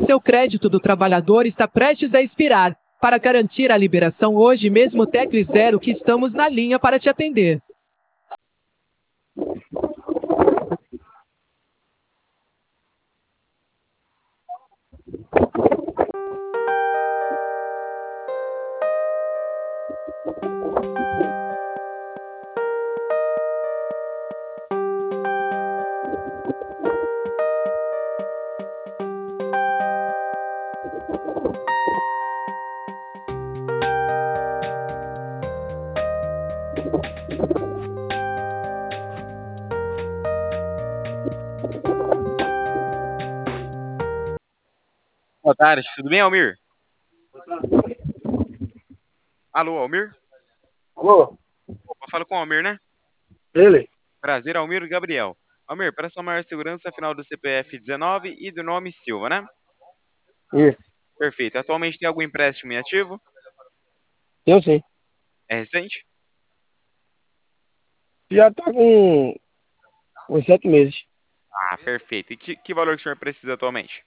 seu crédito do trabalhador está prestes a expirar. Para garantir a liberação hoje mesmo, tecle 0 que estamos na linha para te atender. Boa tarde, tudo bem, Almir? Alô, Almir? Alô, Opa, falo com o Almir, né? ele? Prazer, Almir e Gabriel. Almir, para sua maior segurança, final do CPF 19 e do nome Silva, né? Isso. Perfeito. Atualmente tem algum empréstimo em ativo? Eu sim. É recente? Já tá com uns 7 meses. Ah, perfeito. E que valor que o senhor precisa atualmente?